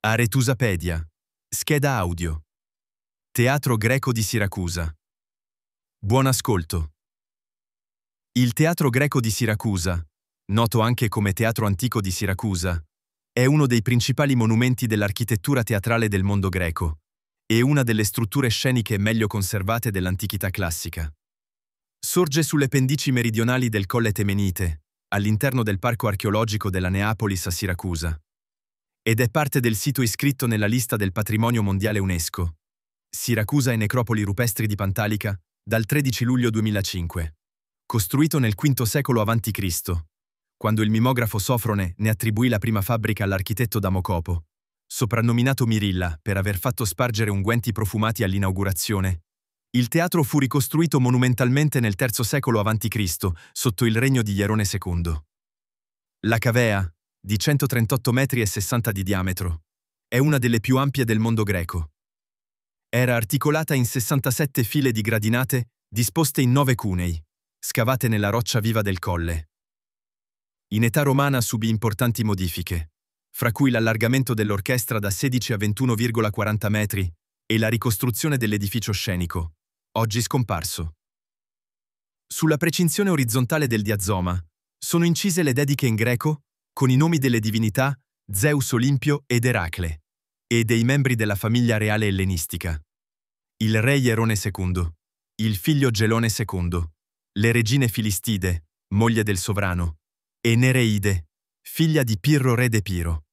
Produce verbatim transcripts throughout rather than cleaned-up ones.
Aretusapedia. Scheda audio. Teatro Greco di Siracusa. Buon ascolto. Il Teatro Greco di Siracusa, noto anche come Teatro Antico di Siracusa, è uno dei principali monumenti dell'architettura teatrale del mondo greco e una delle strutture sceniche meglio conservate dell'antichità classica. Sorge sulle pendici meridionali del Colle Temenite, all'interno del parco archeologico della Neapolis a Siracusa, ed è parte del sito iscritto nella lista del patrimonio mondiale UNESCO. Siracusa e necropoli rupestri di Pantalica, dal tredici luglio duemilacinque. Costruito nel quinto secolo avanti Cristo, quando il mimografo Sofrone ne attribuì la prima fabbrica all'architetto Damocopo, soprannominato Mirilla per aver fatto spargere unguenti profumati all'inaugurazione. Il teatro fu ricostruito monumentalmente nel terzo secolo avanti Cristo, sotto il regno di Ierone secondo. La cavea, di centotrentotto metri e sessanta di diametro, è una delle più ampie del mondo greco. Era articolata in sessantasette file di gradinate disposte in nove cunei, scavate nella roccia viva del colle. In età romana subì importanti modifiche, fra cui l'allargamento dell'orchestra da sedici a ventuno virgola quaranta metri e la ricostruzione dell'edificio scenico, oggi scomparso. Sulla precinzione orizzontale del diazoma sono incise le dediche in greco con i nomi delle divinità Zeus Olimpio ed Eracle e dei membri della famiglia reale ellenistica. Il re Ierone secondo, il figlio Gelone secondo, le regine Filistide, moglie del sovrano, e Nereide, figlia di Pirro re d'Epiro.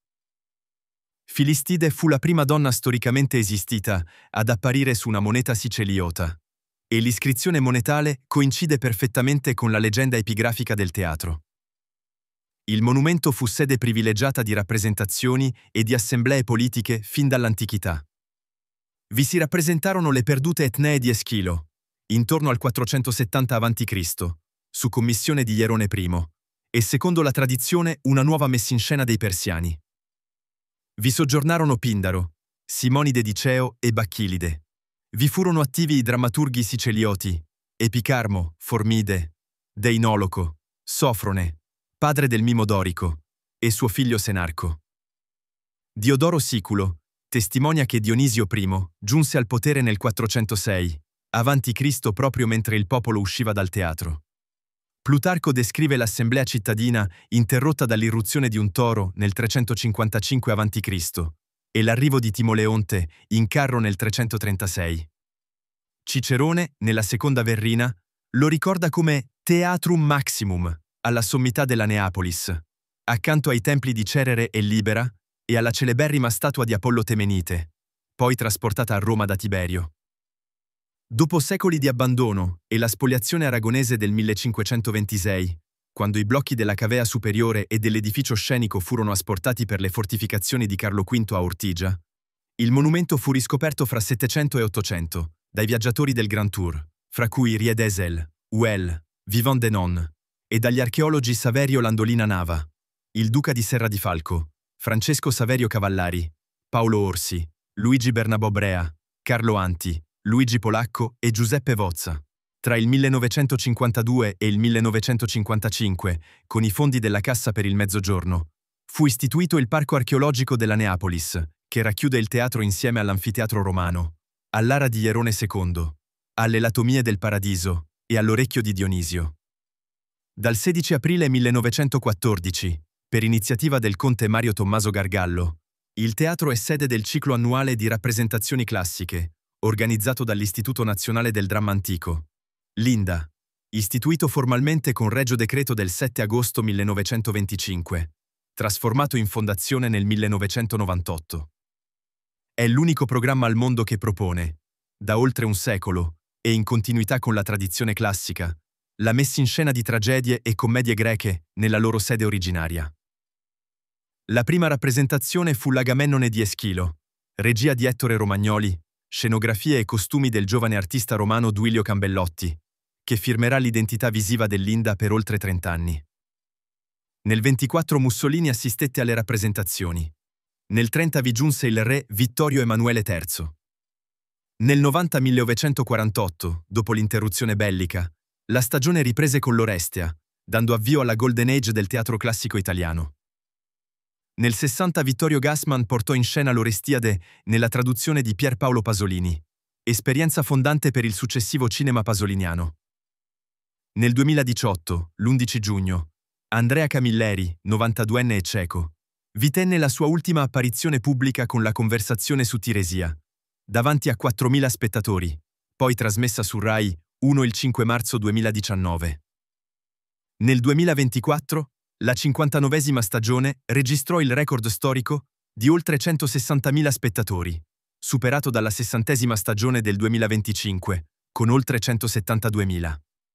Filistide fu la prima donna storicamente esistita ad apparire su una moneta siceliota, e l'iscrizione monetale coincide perfettamente con la leggenda epigrafica del teatro. Il monumento fu sede privilegiata di rappresentazioni e di assemblee politiche fin dall'antichità. Vi si rappresentarono le perdute etnee di Eschilo, intorno al quattrocentosettanta avanti Cristo, su commissione di Ierone I, e secondo la tradizione una nuova messinscena dei Persiani. Vi soggiornarono Pindaro, Simonide di Ceo e Bacchilide. Vi furono attivi i drammaturghi sicelioti, Epicarmo, Formide, Deinoloco, Sofrone, padre del mimo dorico, e suo figlio Senarco. Diodoro Siculo testimonia che Dionisio I giunse al potere nel quattrocentosei, avanti Cristo proprio mentre il popolo usciva dal teatro. Plutarco descrive l'assemblea cittadina interrotta dall'irruzione di un toro nel trecentocinquantacinque avanti Cristo e l'arrivo di Timoleonte in carro nel trecentotrentasei. Cicerone, nella seconda Verrina, lo ricorda come Theatrum Maximum, alla sommità della Neapolis, accanto ai templi di Cerere e Libera e alla celeberrima statua di Apollo Temenite, poi trasportata a Roma da Tiberio. Dopo secoli di abbandono e la spoliazione aragonese del millecinquecentoventisei, quando i blocchi della cavea superiore e dell'edificio scenico furono asportati per le fortificazioni di Carlo V a Ortigia, il monumento fu riscoperto fra settecento e ottocento dai viaggiatori del Grand Tour, fra cui Riedesel, Huel, Vivant Denon, e dagli archeologi Saverio Landolina Nava, il duca di Serra di Falco, Francesco Saverio Cavallari, Paolo Orsi, Luigi Bernabò Brea, Carlo Anti, Luigi Polacco e Giuseppe Vozza. Tra il millenovecentocinquantadue e il millenovecentocinquantacinque, con i fondi della Cassa per il Mezzogiorno, fu istituito il Parco archeologico della Neapolis, che racchiude il teatro insieme all'anfiteatro romano, all'ara di Ierone secondo, alle latomie del Paradiso e all'orecchio di Dionisio. Dal sedici aprile millenovecentoquattordici, per iniziativa del conte Mario Tommaso Gargallo, il teatro è sede del ciclo annuale di rappresentazioni classiche, organizzato dall'Istituto Nazionale del Dramma Antico, l'INDA, istituito formalmente con regio decreto del sette agosto millenovecentoventicinque, trasformato in fondazione nel millenovecentonovantotto. È l'unico programma al mondo che propone, da oltre un secolo, e in continuità con la tradizione classica, la messa in scena di tragedie e commedie greche nella loro sede originaria. La prima rappresentazione fu l'Agamennone di Eschilo, regia di Ettore Romagnoli, scenografie e costumi del giovane artista romano Duilio Cambellotti, che firmerà l'identità visiva dell'Inda per oltre trent'anni. Nel ventiquattro Mussolini assistette alle rappresentazioni. Nel trenta vi giunse il re Vittorio Emanuele terzo. Nel novanta millenovecentoquarantotto, dopo l'interruzione bellica, la stagione riprese con l'Orestea, dando avvio alla Golden Age del teatro classico italiano. Nel sessanta Vittorio Gassman portò in scena l'Orestiade nella traduzione di Pier Paolo Pasolini, esperienza fondante per il successivo cinema pasoliniano. Nel duemiladiciotto, l'undici giugno, Andrea Camilleri, novantaduenne e cieco, vi tenne la sua ultima apparizione pubblica con la conversazione su Tiresia, davanti a quattromila spettatori, poi trasmessa su Rai uno il cinque marzo duemiladiciannove. Nel duemilaventiquattro, la cinquantanovesima stagione registrò il record storico di oltre centosessantamila spettatori, superato dalla sessantesima stagione del duemilaventicinque, con oltre centosettantaduemila.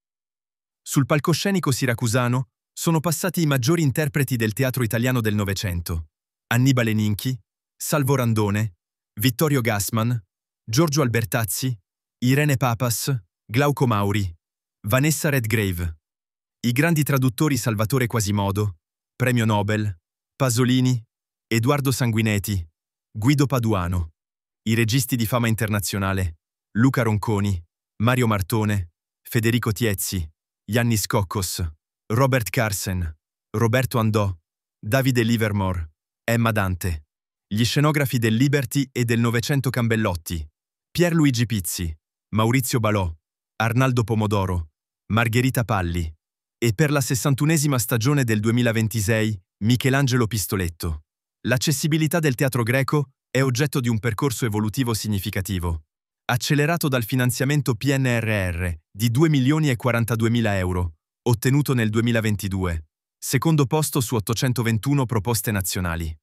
Sul palcoscenico siracusano sono passati i maggiori interpreti del teatro italiano del Novecento: Annibale Ninchi, Salvo Randone, Vittorio Gassman, Giorgio Albertazzi, Irene Papas, Glauco Mauri, Vanessa Redgrave. I grandi traduttori Salvatore Quasimodo, Premio Nobel, Pasolini, Edoardo Sanguineti, Guido Paduano. I registi di fama internazionale: Luca Ronconi, Mario Martone, Federico Tiezzi, Yannis Kokkos, Robert Carsen, Roberto Andò, Davide Livermore, Emma Dante. Gli scenografi del Liberty e del Novecento Cambellotti: Pierluigi Pizzi, Maurizio Balò, Arnaldo Pomodoro, Margherita Palli. E per la sessantunesima stagione del duemilaventisei, Michelangelo Pistoletto. L'accessibilità del teatro greco è oggetto di un percorso evolutivo significativo, accelerato dal finanziamento P N R R di due milioni e quarantaduemila euro, ottenuto nel duemilaventidue, secondo posto su ottocentoventuno proposte nazionali.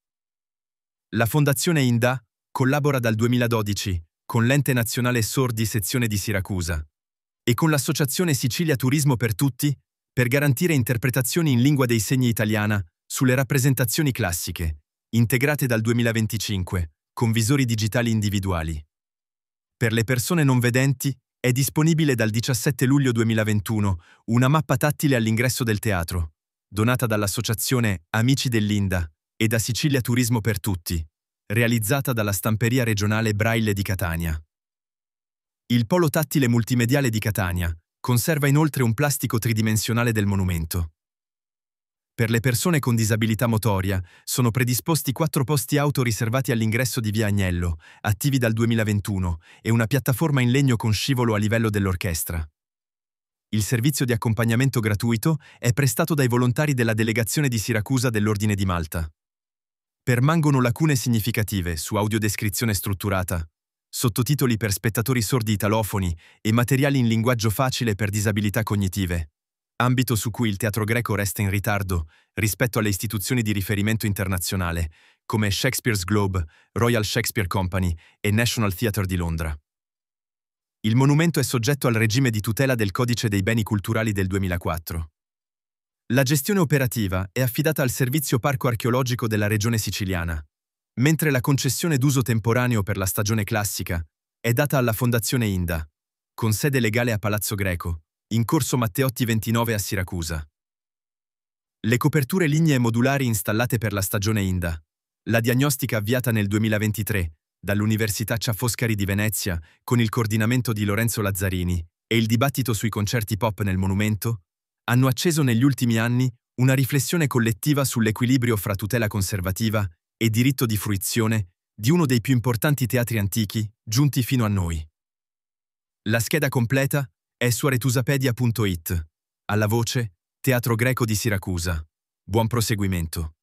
La Fondazione Inda collabora dal duemiladodici con l'Ente Nazionale Sordi Sezione di Siracusa e con l'Associazione Sicilia Turismo per Tutti per garantire interpretazioni in lingua dei segni italiana sulle rappresentazioni classiche, integrate dal duemilaventicinque, con visori digitali individuali. Per le persone non vedenti è disponibile dal diciassette luglio duemilaventuno una mappa tattile all'ingresso del teatro, donata dall'Associazione Amici dell'Inda e da Sicilia Turismo per Tutti, realizzata dalla Stamperia Regionale Braille di Catania. Il polo tattile multimediale di Catania conserva inoltre un plastico tridimensionale del monumento. Per le persone con disabilità motoria sono predisposti quattro posti auto riservati all'ingresso di Via Agnello, attivi dal duemilaventuno, e una piattaforma in legno con scivolo a livello dell'orchestra. Il servizio di accompagnamento gratuito è prestato dai volontari della delegazione di Siracusa dell'Ordine di Malta. Permangono lacune significative su audiodescrizione strutturata, sottotitoli per spettatori sordi italofoni e materiali in linguaggio facile per disabilità cognitive, ambito su cui il teatro greco resta in ritardo rispetto alle istituzioni di riferimento internazionale, come Shakespeare's Globe, Royal Shakespeare Company e National Theatre di Londra. Il monumento è soggetto al regime di tutela del Codice dei Beni Culturali del duemilaquattro. La gestione operativa è affidata al Servizio Parco Archeologico della Regione Siciliana, mentre la concessione d'uso temporaneo per la stagione classica è data alla Fondazione Inda, con sede legale a Palazzo Greco, in Corso Matteotti ventinove a Siracusa. Le coperture lignee modulari installate per la stagione Inda, la diagnostica avviata nel duemilaventitré dall'Università Ca' Foscari di Venezia con il coordinamento di Lorenzo Lazzarini e il dibattito sui concerti pop nel monumento, hanno acceso negli ultimi anni una riflessione collettiva sull'equilibrio fra tutela conservativa e diritto di fruizione di uno dei più importanti teatri antichi giunti fino a noi. La scheda completa è su aretusapedia punto it. Alla voce Teatro Greco di Siracusa. Buon proseguimento.